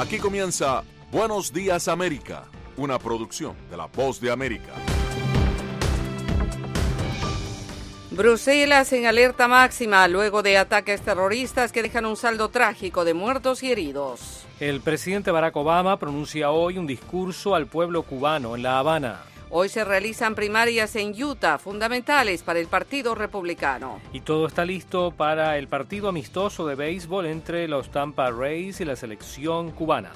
Aquí comienza Buenos Días América, una producción de La Voz de América. Bruselas en alerta máxima luego de ataques terroristas que dejan un saldo trágico de muertos y heridos. El presidente Barack Obama pronuncia hoy un discurso al pueblo cubano en La Habana. Hoy se realizan primarias en Utah, fundamentales para el Partido Republicano. Y todo está listo para el partido amistoso de béisbol entre los Tampa Rays y la selección cubana.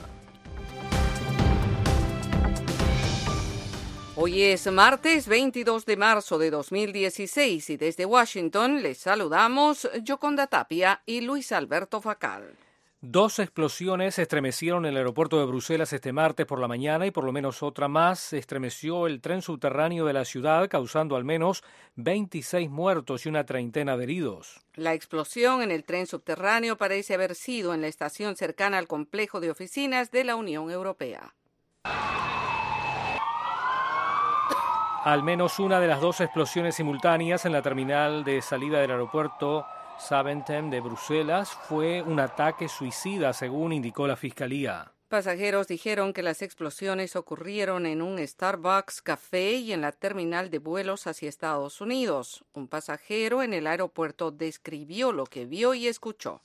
Hoy es martes 22 de marzo de 2016 y desde Washington les saludamos Yoconda Tapia y Luis Alberto Facal. 2 explosiones estremecieron el aeropuerto de Bruselas este martes por la mañana y por lo menos otra más estremeció el tren subterráneo de la ciudad, causando al menos 26 muertos y una treintena de heridos. La explosión en el tren subterráneo parece haber sido en la estación cercana al complejo de oficinas de la Unión Europea. Al menos una de las 2 explosiones simultáneas en la terminal de salida del aeropuerto Zaventem de Bruselas fue un ataque suicida, según indicó la Fiscalía. Pasajeros dijeron que las explosiones ocurrieron en un Starbucks café y en la terminal de vuelos hacia Estados Unidos. Un pasajero en el aeropuerto describió lo que vio y escuchó.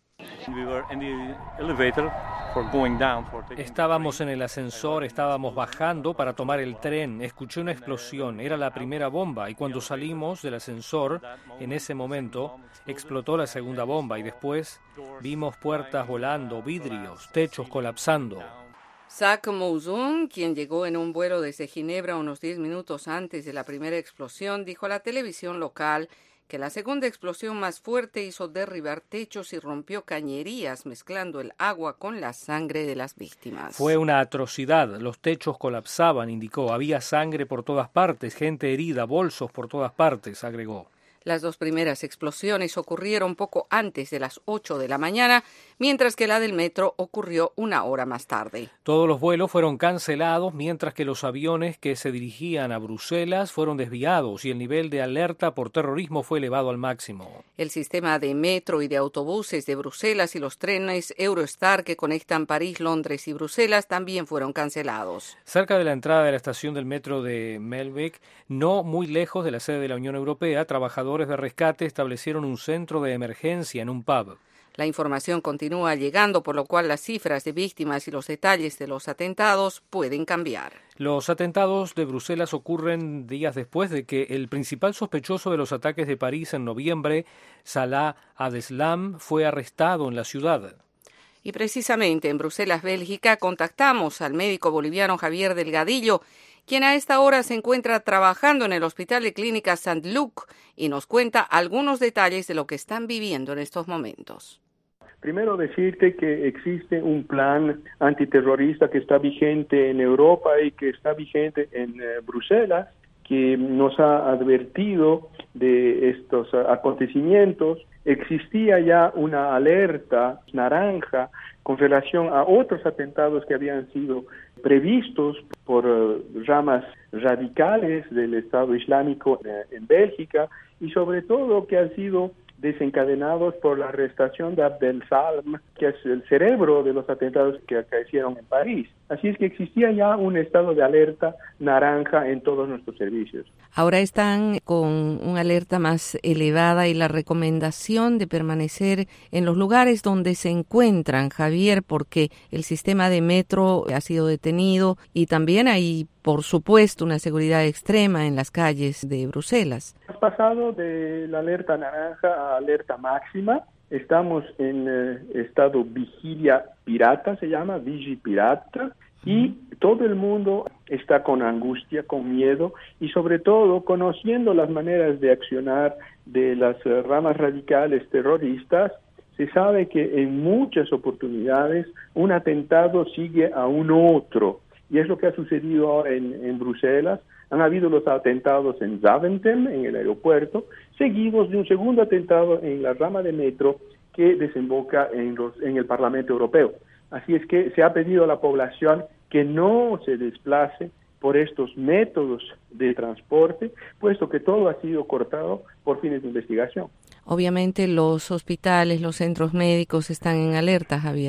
Estábamos en el ascensor, estábamos bajando para tomar el tren, escuché una explosión, era la primera bomba y cuando salimos del ascensor, en ese momento, explotó la segunda bomba y después vimos puertas volando, vidrios, techos colapsando. Zach Mouzon, quien llegó en un vuelo desde Ginebra unos 10 minutos antes de la primera explosión, dijo a la televisión local que la segunda explosión más fuerte hizo derribar techos y rompió cañerías, mezclando el agua con la sangre de las víctimas. Fue una atrocidad, los techos colapsaban, indicó, había sangre por todas partes, gente herida, bolsos por todas partes, agregó. Las 2 primeras explosiones ocurrieron poco antes de las 8 de la mañana, mientras que la del metro ocurrió una hora más tarde. Todos los vuelos fueron cancelados, mientras que los aviones que se dirigían a Bruselas fueron desviados y el nivel de alerta por terrorismo fue elevado al máximo. El sistema de metro y de autobuses de Bruselas y los trenes Eurostar que conectan París, Londres y Bruselas también fueron cancelados. Cerca de la entrada de la estación del metro de Melbeek, no muy lejos de la sede de la Unión Europea, trabajadores de rescate establecieron un centro de emergencia en un pub. La información continúa llegando, por lo cual las cifras de víctimas y los detalles de los atentados pueden cambiar. Los atentados de Bruselas ocurren días después de que el principal sospechoso de los ataques de París en noviembre, Salah Abdeslam, fue arrestado en la ciudad. Y precisamente en Bruselas, Bélgica, contactamos al médico boliviano Javier Delgadillo, quien a esta hora se encuentra trabajando en el Hospital de Clínica Saint-Luc y nos cuenta algunos detalles de lo que están viviendo en estos momentos. Primero decirte que existe un plan antiterrorista que está vigente en Europa y que está vigente en Bruselas, que nos ha advertido de estos acontecimientos. Existía ya una alerta naranja con relación a otros atentados que habían sido previstos por ramas radicales del Estado Islámico en Bélgica y sobre todo que han sido desencadenados por la arrestación de Abdeslam, que es el cerebro de los atentados que acaecieron en París. Así es que existía ya un estado de alerta naranja en todos nuestros servicios. Ahora están con una alerta más elevada y la recomendación de permanecer en los lugares donde se encuentran, Javier, porque el sistema de metro ha sido detenido y también hay, por supuesto, una seguridad extrema en las calles de Bruselas. Hemos pasado de la alerta naranja a alerta máxima. Estamos en estado vigilia pirata, se llama vigipirata, y todo el mundo está con angustia, con miedo y sobre todo conociendo las maneras de accionar de las ramas radicales terroristas. Se sabe que en muchas oportunidades un atentado sigue a un otro y es lo que ha sucedido ahora en Bruselas. Han habido los atentados en Zaventem, en el aeropuerto, seguidos de un segundo atentado en la rama de metro que desemboca en el Parlamento Europeo. Así es que se ha pedido a la población que no se desplace por estos métodos de transporte, puesto que todo ha sido cortado por fines de investigación. Obviamente los hospitales, los centros médicos están en alerta, Javier.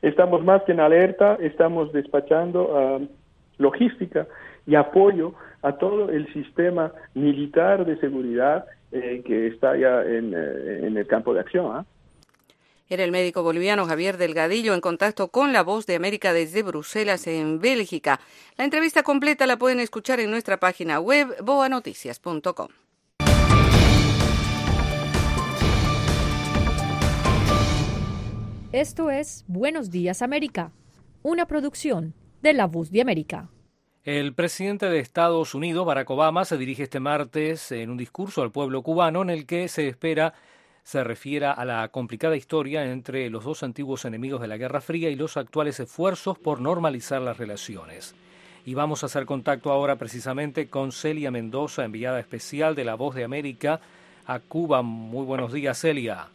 estamos más que en alerta, estamos despachando logística y apoyo a todo el sistema militar de seguridad que está ya en el campo de acción. Era el médico boliviano Javier Delgadillo en contacto con La Voz de América desde Bruselas, en Bélgica. La entrevista completa la pueden escuchar en nuestra página web boanoticias.com. Esto es Buenos Días América, una producción de La Voz de América. El presidente de Estados Unidos, Barack Obama, se dirige este martes en un discurso al pueblo cubano en el que se espera se refiera a la complicada historia entre los dos antiguos enemigos de la Guerra Fría y los actuales esfuerzos por normalizar las relaciones. Y vamos a hacer contacto ahora precisamente con Celia Mendoza, enviada especial de La Voz de América a Cuba. Muy buenos días, Celia.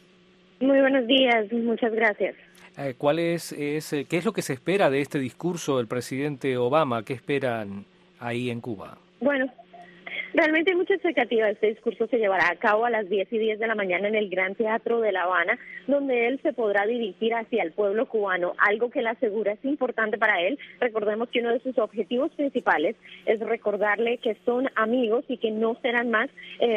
Muy buenos días, muchas gracias. ¿Qué es lo que se espera de este discurso del presidente Obama? ¿Qué esperan ahí en Cuba? Bueno, realmente hay mucha expectativa. Este discurso se llevará a cabo a las 10:10 de la mañana en el Gran Teatro de La Habana, donde él se podrá dirigir hacia el pueblo cubano, algo que él asegura es importante para él. Recordemos que uno de sus objetivos principales es recordarle que son amigos y que no serán más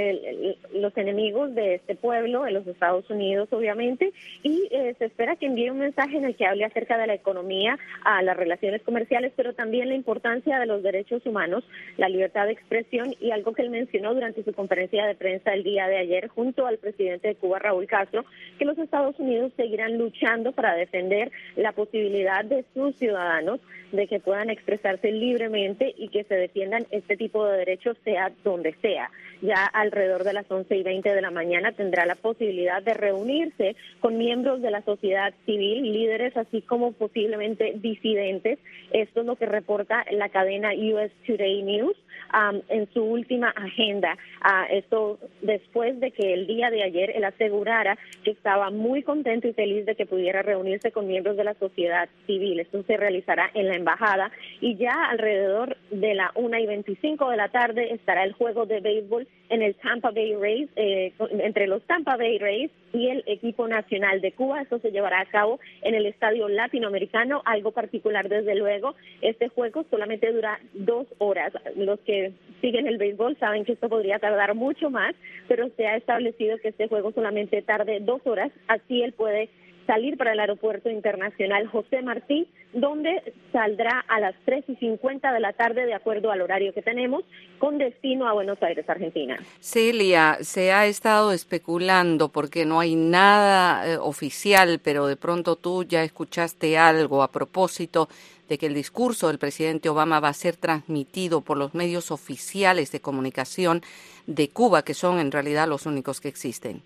los enemigos de este pueblo, de los Estados Unidos, obviamente, y se espera que envíe un mensaje en el que hable acerca de la economía, a las relaciones comerciales, pero también la importancia de los derechos humanos, la libertad de expresión y algo que él mencionó durante su conferencia de prensa el día de ayer junto al presidente de Cuba, Raúl Castro, que los Estados Unidos seguirán luchando para defender la posibilidad de sus ciudadanos de que puedan expresarse libremente y que se defiendan este tipo de derechos sea donde sea. Ya alrededor de las 11:20 de la mañana tendrá la posibilidad de reunirse con miembros de la sociedad civil, líderes, así como posiblemente disidentes. Esto es lo que reporta la cadena US Today News en su última agenda. Esto después de que el día de ayer él asegurara que estaba muy contento y feliz de que pudiera reunirse con miembros de la sociedad civil. Esto se realizará en la embajada y ya alrededor de la 1:25 de la tarde estará el juego de béisbol en el Tampa Bay Rays, entre los Tampa Bay Rays y el equipo nacional de Cuba. Esto se llevará a cabo en el Estadio Latinoamericano, algo particular desde luego. Este juego solamente dura 2 horas. Los que siguen el béisbol saben que esto podría tardar mucho más, pero se ha establecido que este juego solamente tarde 2 horas, así él puede salir para el aeropuerto internacional José Martí, donde saldrá a las 3:50 de la tarde de acuerdo al horario que tenemos, con destino a Buenos Aires, Argentina. Celia, se ha estado especulando porque no hay nada oficial, pero de pronto tú ya escuchaste algo a propósito de que el discurso del presidente Obama va a ser transmitido por los medios oficiales de comunicación de Cuba, que son en realidad los únicos que existen.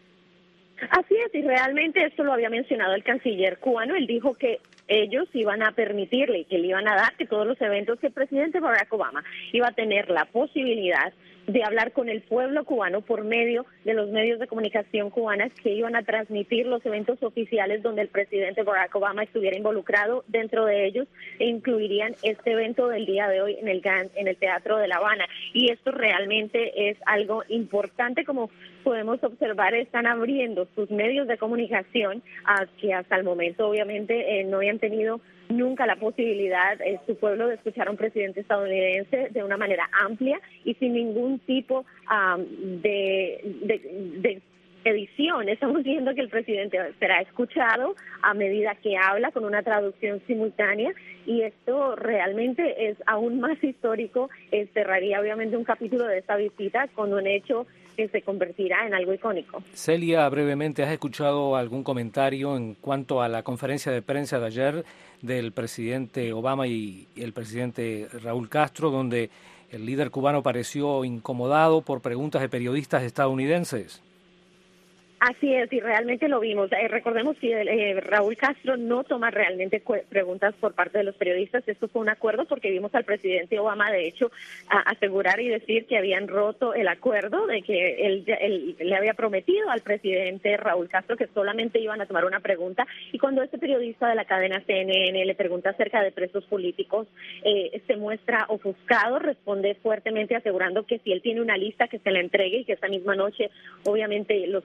Así es, y realmente esto lo había mencionado el canciller cubano. Él dijo que ellos iban a permitirle y que le iban a dar que todos los eventos que el presidente Barack Obama iba a tener la posibilidad de hablar con el pueblo cubano por medio de los medios de comunicación cubanas que iban a transmitir los eventos oficiales donde el presidente Barack Obama estuviera involucrado. Dentro de ellos incluirían este evento del día de hoy en el Teatro de La Habana. Y esto realmente es algo importante. Como podemos observar, están abriendo sus medios de comunicación que hasta el momento obviamente no habían tenido nunca la posibilidad, su pueblo, de escuchar a un presidente estadounidense de una manera amplia y sin ningún tipo de edición. Estamos viendo que el presidente será escuchado a medida que habla con una traducción simultánea, y esto realmente es aún más histórico. Cerraría obviamente un capítulo de esta visita con un hecho que se convertirá en algo icónico. Celia, brevemente, ¿has escuchado algún comentario en cuanto a la conferencia de prensa de ayer del presidente Obama y el presidente Raúl Castro, donde el líder cubano pareció incomodado por preguntas de periodistas estadounidenses? Así es, y realmente lo vimos. Recordemos que Raúl Castro no toma realmente preguntas por parte de los periodistas. Esto fue un acuerdo porque vimos al presidente Obama, de hecho, asegurar y decir que habían roto el acuerdo, de que él le había prometido al presidente Raúl Castro que solamente iban a tomar una pregunta. Y cuando este periodista de la cadena CNN le pregunta acerca de presos políticos, se muestra ofuscado, responde fuertemente asegurando que si él tiene una lista que se la entregue y que esa misma noche obviamente los iba a dejar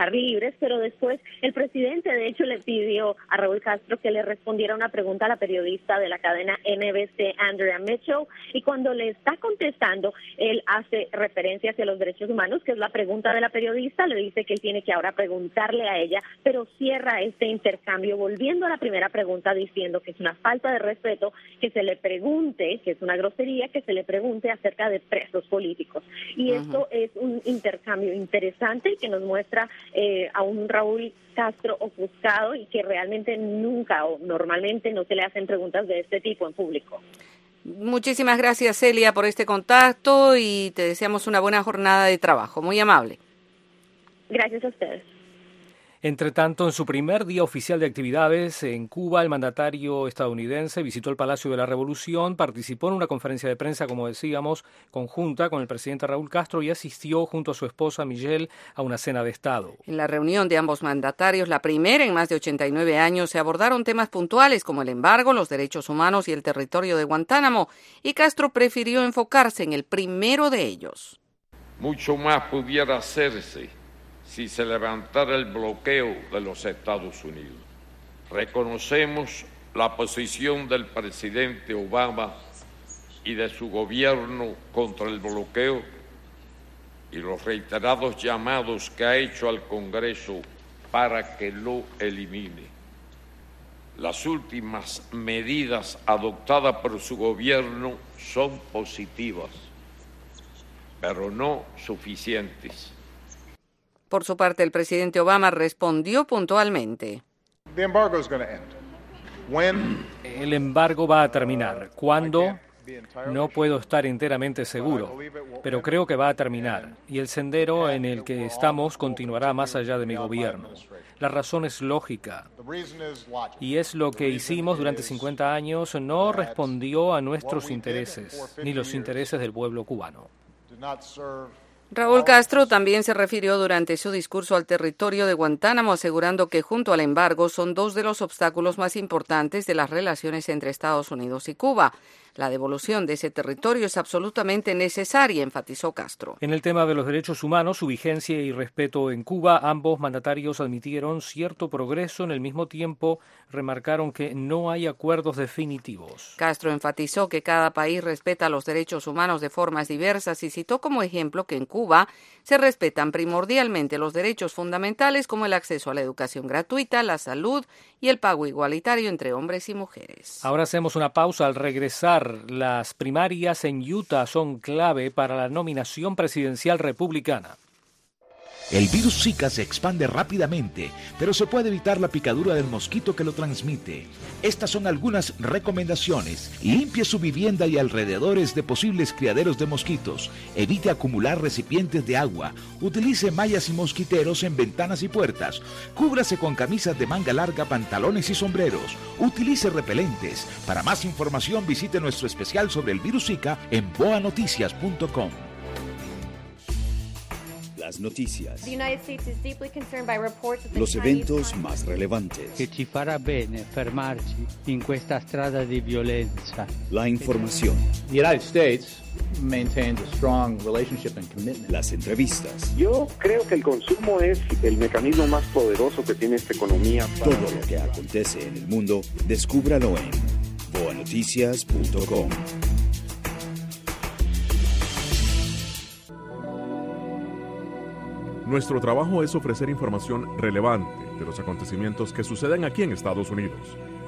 dejar libres, pero después el presidente de hecho le pidió a Raúl Castro que le respondiera una pregunta a la periodista de la cadena NBC, Andrea Mitchell, y cuando le está contestando, él hace referencia hacia los derechos humanos, que es la pregunta de la periodista, le dice que él tiene que ahora preguntarle a ella, pero cierra este intercambio volviendo a la primera pregunta diciendo que es una falta de respeto que se le pregunte, que es una grosería, que se le pregunte acerca de presos políticos. Y esto es un intercambio interesante y que nos muestra a un Raúl Castro ofuscado y que realmente nunca o normalmente no se le hacen preguntas de este tipo en público. Muchísimas gracias, Celia, por este contacto y te deseamos una buena jornada de trabajo. Muy amable. Gracias a ustedes. Entre tanto, en su primer día oficial de actividades en Cuba, el mandatario estadounidense visitó el Palacio de la Revolución, participó en una conferencia de prensa, como decíamos, conjunta con el presidente Raúl Castro y asistió junto a su esposa Michelle a una cena de Estado. En la reunión de ambos mandatarios, la primera en más de 89 años, se abordaron temas puntuales como el embargo, los derechos humanos y el territorio de Guantánamo, y Castro prefirió enfocarse en el primero de ellos. Mucho más pudiera hacerse si se levantara el bloqueo de los Estados Unidos. Reconocemos la posición del presidente Obama y de su gobierno contra el bloqueo y los reiterados llamados que ha hecho al Congreso para que lo elimine. Las últimas medidas adoptadas por su gobierno son positivas, pero no suficientes. Por su parte, el presidente Obama respondió puntualmente. El embargo va a terminar. ¿Cuándo? No puedo estar enteramente seguro, pero creo que va a terminar, y el sendero en el que estamos continuará más allá de mi gobierno. La razón es lógica, y es lo que hicimos durante 50 años, no respondió a nuestros intereses, ni los intereses del pueblo cubano. Raúl Castro también se refirió durante su discurso al territorio de Guantánamo, asegurando que junto al embargo son dos de los obstáculos más importantes de las relaciones entre Estados Unidos y Cuba. La devolución de ese territorio es absolutamente necesaria, enfatizó Castro. En el tema de los derechos humanos, su vigencia y respeto en Cuba, ambos mandatarios admitieron cierto progreso. En el mismo tiempo, remarcaron que no hay acuerdos definitivos. Castro enfatizó que cada país respeta los derechos humanos de formas diversas y citó como ejemplo que en Cuba se respetan primordialmente los derechos fundamentales como el acceso a la educación gratuita, la salud y el pago igualitario entre hombres y mujeres. Ahora hacemos una pausa. Al regresar, las primarias en Utah son clave para la nominación presidencial republicana. El virus Zika se expande rápidamente, pero se puede evitar la picadura del mosquito que lo transmite. Estas son algunas recomendaciones. Limpie su vivienda y alrededores de posibles criaderos de mosquitos. Evite acumular recipientes de agua. Utilice mallas y mosquiteros en ventanas y puertas. Cúbrase con camisas de manga larga, pantalones y sombreros. Utilice repelentes. Para más información visite nuestro especial sobre el virus Zika en boanoticias.com. Las noticias, los eventos más relevantes, que ci farà bene fermarci in questa strada di violenza. La información, The United States maintains a strong relationship and commitment. Las entrevistas. Yo creo que el consumo es el mecanismo más poderoso que tiene esta economía. Todo lo que acontece en el mundo, descúbralo en boanoticias.com. Nuestro trabajo es ofrecer información relevante de los acontecimientos que suceden aquí en Estados Unidos.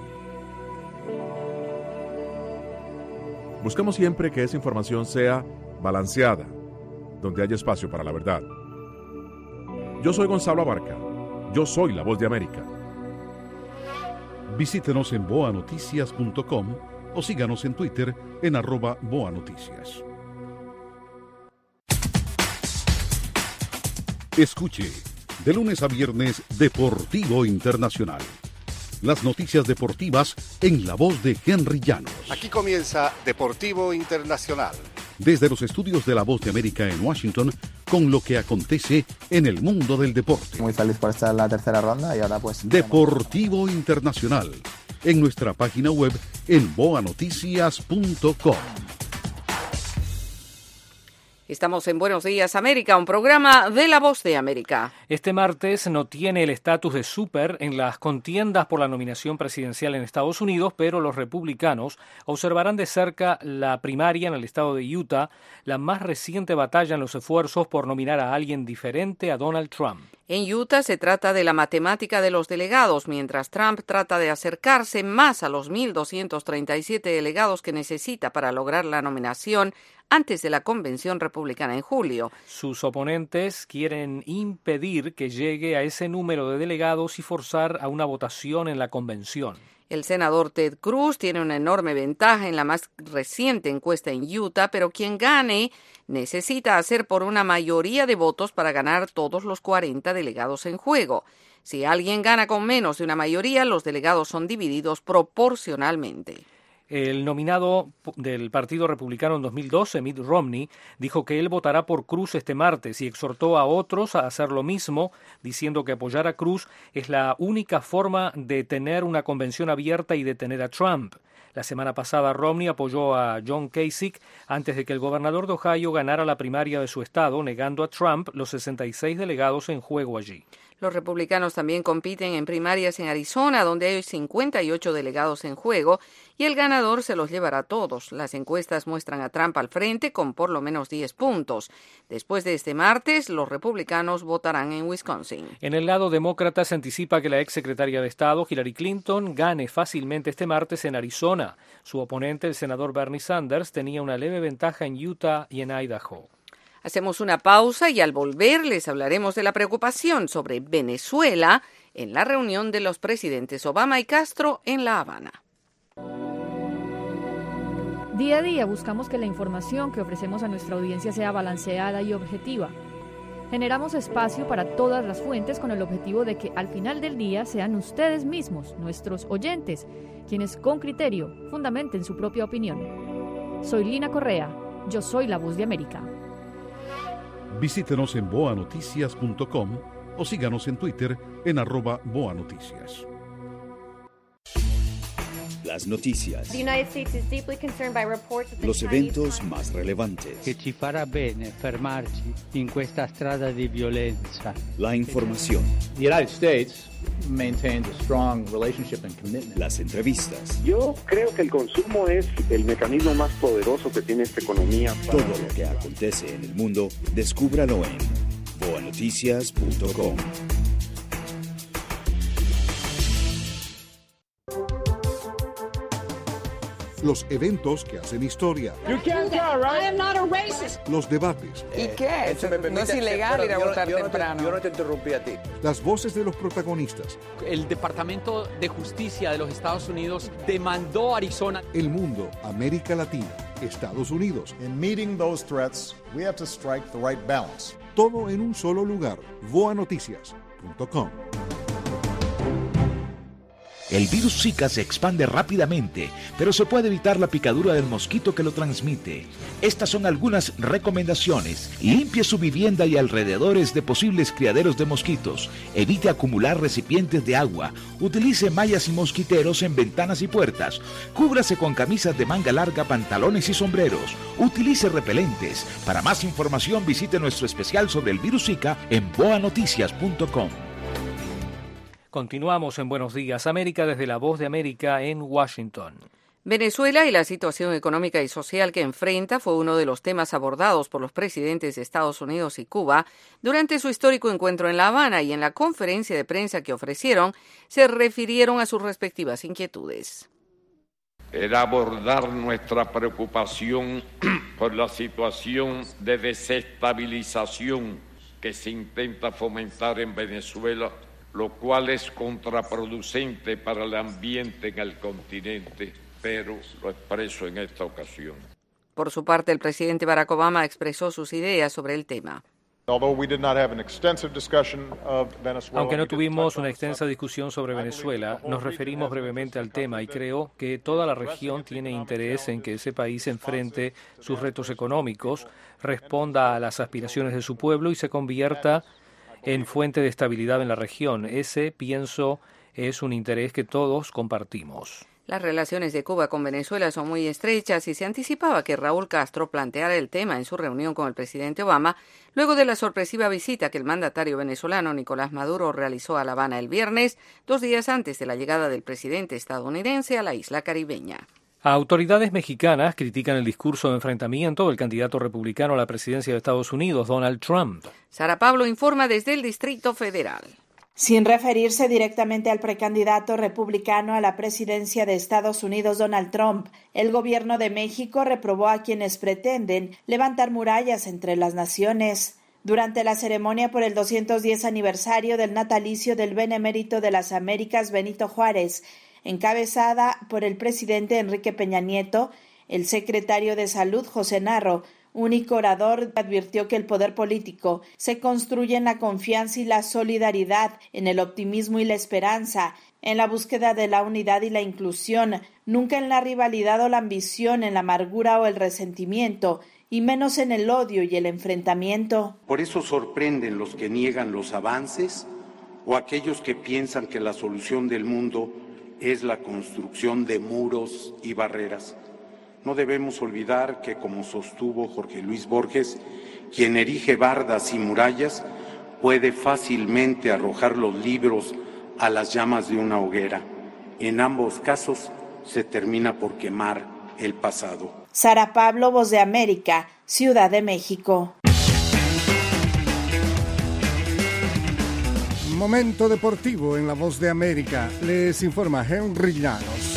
Buscamos siempre que esa información sea balanceada, donde haya espacio para la verdad. Yo soy Gonzalo Abarca. Yo soy la Voz de América. Visítenos en boanoticias.com o síganos en Twitter en @boanoticias. Escuche, de lunes a viernes, Deportivo Internacional. Las noticias deportivas en la voz de Henry Llanos. Aquí comienza Deportivo Internacional. Desde los estudios de La Voz de América en Washington, con lo que acontece en el mundo del deporte. Muy feliz por estar en la tercera ronda y ahora pues... Deportivo Internacional, en nuestra página web en boanoticias.com. Estamos en Buenos Días América, un programa de La Voz de América. Este martes no tiene el estatus de súper en las contiendas por la nominación presidencial en Estados Unidos, pero los republicanos observarán de cerca la primaria en el estado de Utah, la más reciente batalla en los esfuerzos por nominar a alguien diferente a Donald Trump. En Utah se trata de la matemática de los delegados, mientras Trump trata de acercarse más a los 1.237 delegados que necesita para lograr la nominación antes de la convención republicana en julio. Sus oponentes quieren impedir que llegue a ese número de delegados y forzar a una votación en la convención. El senador Ted Cruz tiene una enorme ventaja en la más reciente encuesta en Utah, pero quien gane necesita hacer por una mayoría de votos para ganar todos los 40 delegados en juego. Si alguien gana con menos de una mayoría, los delegados son divididos proporcionalmente. El nominado del Partido Republicano en 2012, Mitt Romney, dijo que él votará por Cruz este martes y exhortó a otros a hacer lo mismo, diciendo que apoyar a Cruz es la única forma de tener una convención abierta y detener a Trump. La semana pasada Romney apoyó a John Kasich antes de que el gobernador de Ohio ganara la primaria de su estado, negando a Trump los 66 delegados en juego allí. Los republicanos también compiten en primarias en Arizona, donde hay 58 delegados en juego, y el ganador se los llevará todos. Las encuestas muestran a Trump al frente con por lo menos 10 puntos. Después de este martes, los republicanos votarán en Wisconsin. En el lado demócrata se anticipa que la exsecretaria de Estado, Hillary Clinton, gane fácilmente este martes en Arizona. Su oponente, el senador Bernie Sanders, tenía una leve ventaja en Utah y en Idaho. Hacemos una pausa y al volver les hablaremos de la preocupación sobre Venezuela en la reunión de los presidentes Obama y Castro en La Habana. Día a día buscamos que la información que ofrecemos a nuestra audiencia sea balanceada y objetiva. Generamos espacio para todas las fuentes con el objetivo de que al final del día sean ustedes mismos, nuestros oyentes, quienes con criterio fundamenten su propia opinión. Soy Lina Correa, yo soy La Voz de América. Visítenos en boanoticias.com o síganos en Twitter en @boanoticias. Las noticias. Los eventos más relevantes. Che ci farà bene fermarci in questa strada di violenza. La información. The United States maintains a strong relationship and commitment. Las entrevistas. Yo creo que el consumo es el mecanismo más poderoso que tiene esta economía. Todo lo que acontece en el mundo, descúbralo en boanoticias.com. Los eventos que hacen historia. Los debates. ¿Y qué? No es ilegal ir a votar temprano. Yo no te interrumpí a ti. Las voces de los protagonistas. El Departamento de Justicia de los Estados Unidos demandó a Arizona. El mundo, América Latina, Estados Unidos. In meeting those threats, we have to strike the right balance. Todo en un solo lugar. boanoticias.com. El virus Zika se expande rápidamente, pero se puede evitar la picadura del mosquito que lo transmite. Estas son algunas recomendaciones. Limpie su vivienda y alrededores de posibles criaderos de mosquitos. Evite acumular recipientes de agua. Utilice mallas y mosquiteros en ventanas y puertas. Cúbrase con camisas de manga larga, pantalones y sombreros. Utilice repelentes. Para más información visite nuestro especial sobre el virus Zika en boanoticias.com. Continuamos en Buenos Días América desde La Voz de América en Washington. Venezuela y la situación económica y social que enfrenta fue uno de los temas abordados por los presidentes de Estados Unidos y Cuba durante su histórico encuentro en La Habana, y en la conferencia de prensa que ofrecieron se refirieron a sus respectivas inquietudes. Era abordar nuestra preocupación por la situación de desestabilización que se intenta fomentar en Venezuela, lo cual es contraproducente para el ambiente en el continente, pero lo expreso en esta ocasión. Por su parte, el presidente Barack Obama expresó sus ideas sobre el tema. Aunque no tuvimos una extensa discusión sobre Venezuela, nos referimos brevemente al tema y creo que toda la región tiene interés en que ese país enfrente sus retos económicos, responda a las aspiraciones de su pueblo y se convierta en fuente de estabilidad en la región. Ese, pienso, es un interés que todos compartimos. Las relaciones de Cuba con Venezuela son muy estrechas y se anticipaba que Raúl Castro planteara el tema en su reunión con el presidente Obama, luego de la sorpresiva visita que el mandatario venezolano Nicolás Maduro realizó a La Habana el viernes, 2 días antes de la llegada del presidente estadounidense a la isla caribeña. Autoridades mexicanas critican el discurso de enfrentamiento del candidato republicano a la presidencia de Estados Unidos, Donald Trump. Sara Pablo informa desde el Distrito Federal. Sin referirse directamente al precandidato republicano a la presidencia de Estados Unidos, Donald Trump, el gobierno de México reprobó a quienes pretenden levantar murallas entre las naciones. Durante la ceremonia por el 210 aniversario del natalicio del benemérito de las Américas, Benito Juárez, encabezada por el presidente Enrique Peña Nieto, el secretario de Salud, José Narro, único orador, advirtió que el poder político se construye en la confianza y la solidaridad, en el optimismo y la esperanza, en la búsqueda de la unidad y la inclusión, nunca en la rivalidad o la ambición, en la amargura o el resentimiento, y menos en el odio y el enfrentamiento. Por eso sorprenden los que niegan los avances o aquellos que piensan que la solución del mundo es la construcción de muros y barreras. No debemos olvidar que, como sostuvo Jorge Luis Borges, quien erige bardas y murallas puede fácilmente arrojar los libros a las llamas de una hoguera. En ambos casos se termina por quemar el pasado. Sara Pablo, Voz de América, Ciudad de México. Momento deportivo en La Voz de América. Les informa Henry Llanos.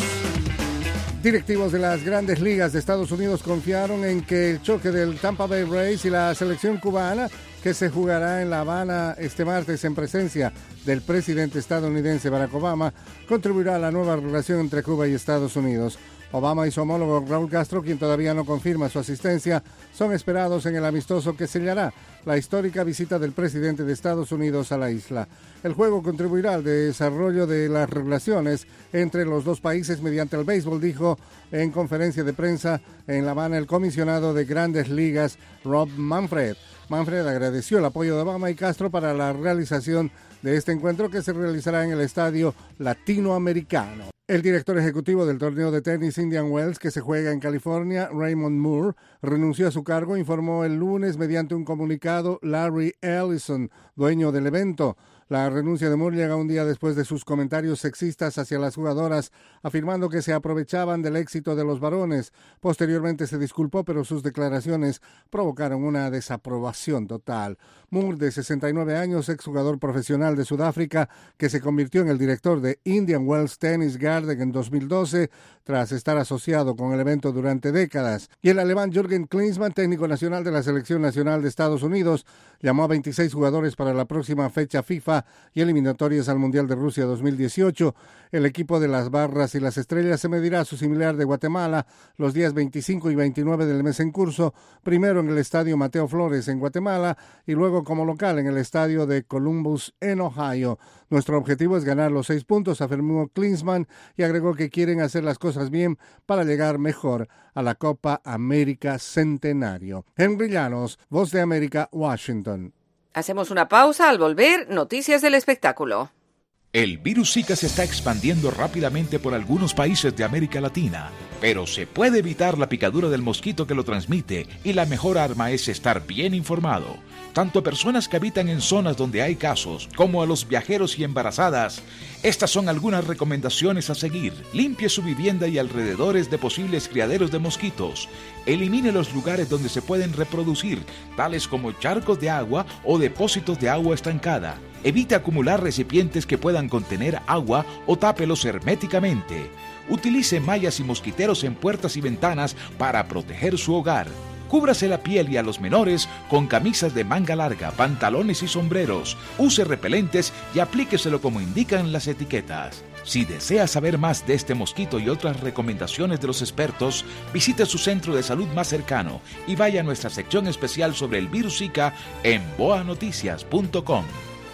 Directivos de las grandes ligas de Estados Unidos confiaron en que el choque del Tampa Bay Rays y la selección cubana, que se jugará en La Habana este martes en presencia del presidente estadounidense Barack Obama, contribuirá a la nueva relación entre Cuba y Estados Unidos. Obama y su homólogo Raúl Castro, quien todavía no confirma su asistencia, son esperados en el amistoso que sellará la histórica visita del presidente de Estados Unidos a la isla. El juego contribuirá al desarrollo de las relaciones entre los dos países mediante el béisbol, dijo en conferencia de prensa en La Habana el comisionado de Grandes Ligas, Rob Manfred. Manfred agradeció el apoyo de Obama y Castro para la realización de este encuentro, que se realizará en el Estadio Latinoamericano. El director ejecutivo del torneo de tenis Indian Wells, que se juega en California, Raymond Moore, renunció a su cargo, informó el lunes mediante un comunicado Larry Ellison, dueño del evento. La renuncia de Moore llega un día después de sus comentarios sexistas hacia las jugadoras, afirmando que se aprovechaban del éxito de los varones. Posteriormente se disculpó, pero sus declaraciones provocaron una desaprobación total. Moore, de 69 años, exjugador profesional de Sudáfrica, que se convirtió en el director de Indian Wells Tennis Garden en 2012, tras estar asociado con el evento durante décadas. Y el alemán Jürgen Klinsmann, técnico nacional de la Selección Nacional de Estados Unidos, llamó a 26 jugadores para la próxima fecha FIFA y eliminatorias al Mundial de Rusia 2018. El equipo de las Barras y las Estrellas se medirá a su similar de Guatemala los días 25 y 29 del mes en curso, primero en el Estadio Mateo Flores en Guatemala y luego como local en el Estadio de Columbus en Ohio. Nuestro objetivo es ganar los 6 puntos, afirmó Klinsmann, y agregó que quieren hacer las cosas bien para llegar mejor a la Copa América Centenario. Henry Llanos, Voz de América, Washington. Hacemos una pausa. Al volver, noticias del espectáculo. El virus Zika se está expandiendo rápidamente por algunos países de América Latina, pero se puede evitar la picadura del mosquito que lo transmite, y la mejor arma es estar bien informado. Tanto a personas que habitan en zonas donde hay casos, como a los viajeros y embarazadas. Estas son algunas recomendaciones a seguir. Limpie su vivienda y alrededores de posibles criaderos de mosquitos. Elimine los lugares donde se pueden reproducir, tales como charcos de agua o depósitos de agua estancada. Evite acumular recipientes que puedan contener agua o tápelos herméticamente. Utilice mallas y mosquiteros en puertas y ventanas para proteger su hogar. Cúbrase la piel y a los menores con camisas de manga larga, pantalones y sombreros. Use repelentes y aplíqueselo como indican las etiquetas. Si desea saber más de este mosquito y otras recomendaciones de los expertos, visite su centro de salud más cercano y vaya a nuestra sección especial sobre el virus Zika en boanoticias.com.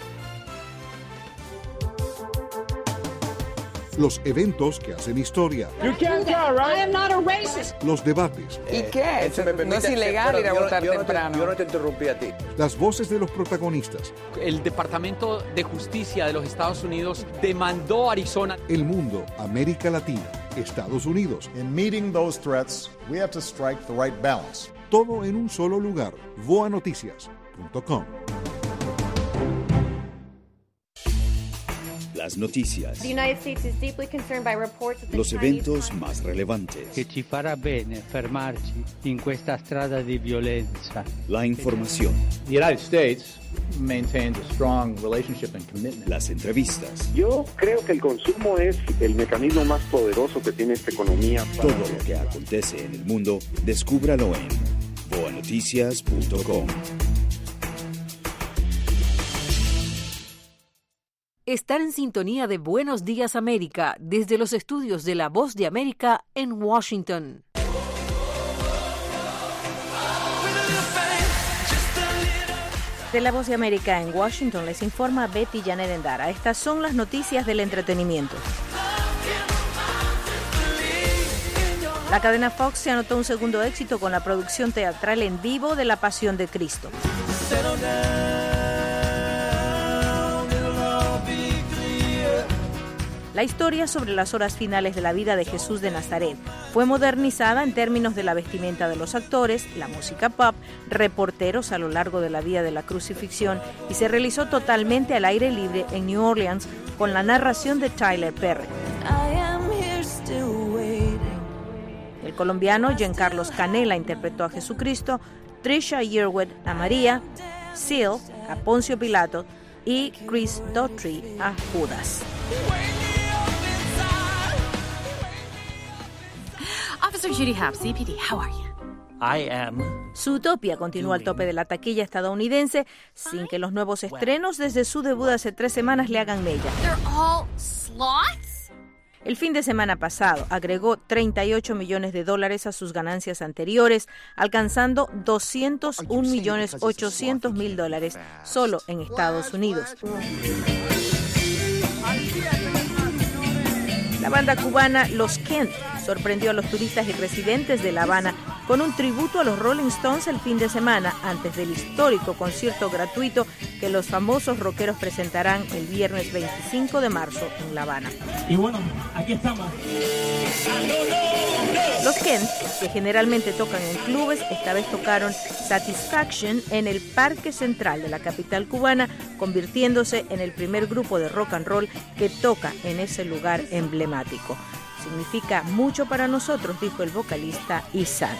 Los eventos que hacen historia. Los debates. ¿Y qué? No es ilegal ir a votar temprano. Yo no te interrumpí a ti. Las voces de los protagonistas. El Departamento de Justicia de los Estados Unidos demandó a Arizona. El mundo, América Latina, Estados Unidos. In meeting those threats, we have to strike the right balance. Todo en un solo lugar. voanoticias.com. Las noticias. Los eventos más relevantes. Che ci farà bene fermarci in questa strada di violenza. La información. The United States maintains a strong relationship and commitment. Las entrevistas. Yo creo que el consumo es el mecanismo más poderoso que tiene esta economía. Todo lo que acontece en el mundo, descúbralo en voanoticias.com. Estar en sintonía de Buenos Días América desde los estudios de La Voz de América en Washington. De La Voz de América en Washington les informa Betty Janet Endara. Estas son las noticias del entretenimiento. La cadena Fox se anotó un segundo éxito con la producción teatral en vivo de La Pasión de Cristo. La historia sobre las horas finales de la vida de Jesús de Nazaret fue modernizada en términos de la vestimenta de los actores, la música pop, reporteros a lo largo de la vía de la crucifixión y se realizó totalmente al aire libre en New Orleans con la narración de Tyler Perry. El colombiano Giancarlos Canela interpretó a Jesucristo, Trisha Yearwood a María, Seal a Poncio Pilato y Chris Daughtry a Judas. Officer Judy Hobbs, CPD, how are you? I am. Zootopia continúa al tope de la taquilla estadounidense sin que los nuevos estrenos desde su debut hace 3 semanas le hagan mella. They're all sloths? El fin de semana pasado agregó $38 millones a sus ganancias anteriores, alcanzando $201.800.000 solo en Estados Unidos. La banda cubana Los Kent sorprendió a los turistas y residentes de La Habana con un tributo a los Rolling Stones el fin de semana antes del histórico concierto gratuito que los famosos rockeros presentarán el viernes 25 de marzo en La Habana. Y bueno, aquí estamos. Los Kent, que generalmente tocan en clubes, esta vez tocaron Satisfaction en el Parque Central de la capital cubana, convirtiéndose en el primer grupo de rock and roll que toca en ese lugar emblemático. Significa mucho para nosotros, dijo el vocalista Isan.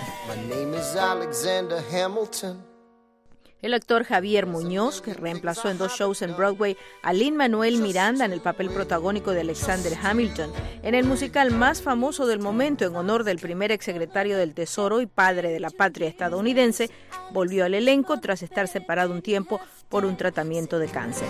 El actor Javier Muñoz, que reemplazó en 2 shows en Broadway a Lin-Manuel Miranda en el papel protagónico de Alexander Hamilton, en el musical más famoso del momento en honor del primer exsecretario del Tesoro y padre de la patria estadounidense, volvió al elenco tras estar separado un tiempo por un tratamiento de cáncer.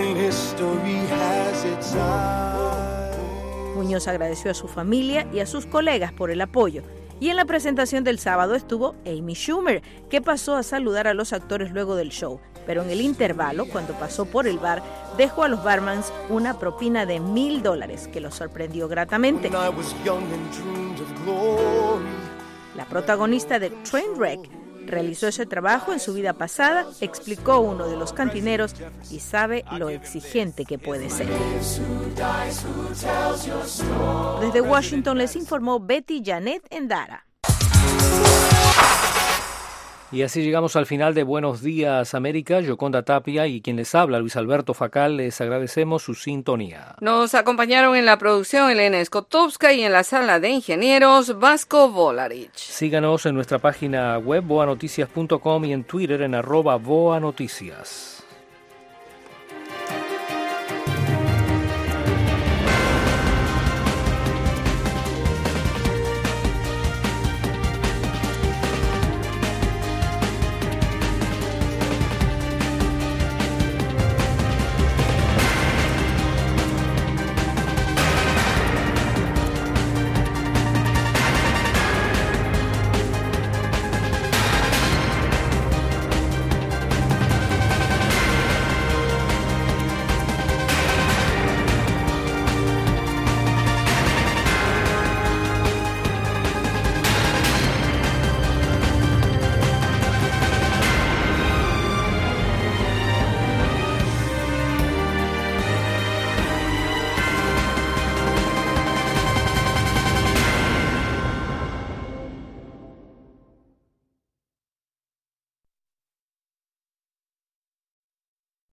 Muñoz agradeció a su familia y a sus colegas por el apoyo. Y en la presentación del sábado estuvo Amy Schumer, que pasó a saludar a los actores luego del show. Pero en el intervalo, cuando pasó por el bar, dejó a los barmans una propina de $1,000 que los sorprendió gratamente. La protagonista de Trainwreck realizó ese trabajo en su vida pasada, explicó uno de los cantineros, y sabe lo exigente que puede ser. Desde Washington les informó Betty Janet Endara. Y así llegamos al final de Buenos Días América. Yoconda Tapia y quien les habla, Luis Alberto Facal, les agradecemos su sintonía. Nos acompañaron en la producción Elena Skotowska y en la sala de ingenieros Vasco Volarich. Síganos en nuestra página web voanoticias.com y en Twitter en @voanoticias.